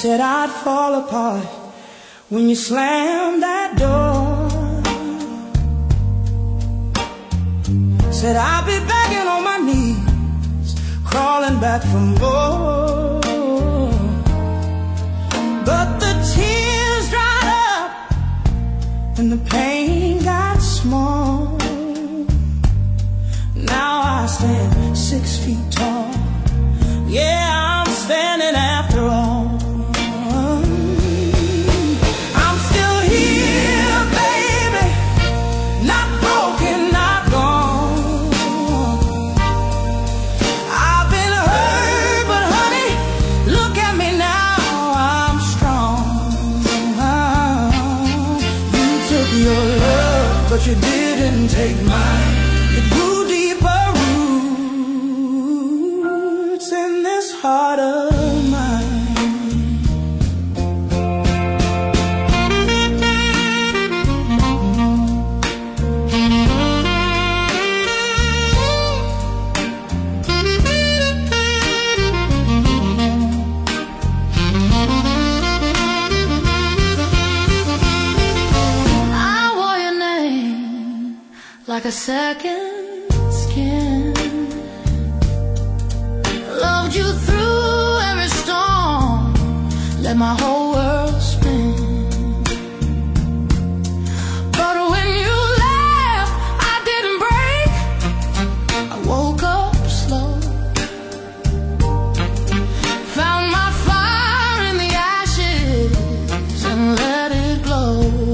said I'd fall apart when you slammed that door. Said I'd be begging on my knees, crawling back for more. But the tears dried up and the pain got small. Now I stand 6 feet tall. Yeah, I'm standing after all. I'm still here, baby, not broken, not gone. I've been hurt, but honey, look at me now, I'm strong. You took your love, but you didn't take mine. It grew deeper roots in this heart of mine. I wore your name like a second skin. Loved you through every storm, let my whole world spin. But when you left, I didn't break, I woke up slow. Found my fire in the ashes and let it glow.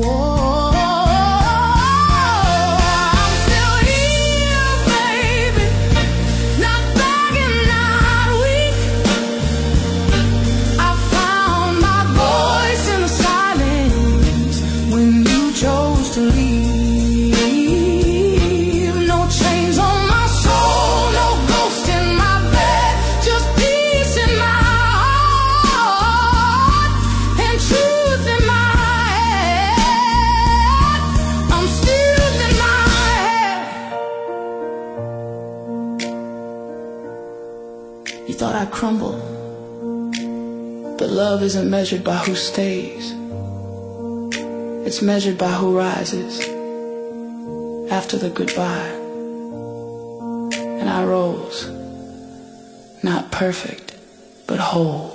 I'm still here, baby, not begging, not weak. I found my voice in the silence when you chose to leave. No chains on my soul, no ghost in my bed, just peace in my heart and truth in my head. I'm still in my head. You thought I'd crumble, but love isn't measured by who stays. It's measured by who rises after the goodbye. And I rose, not perfect, but whole.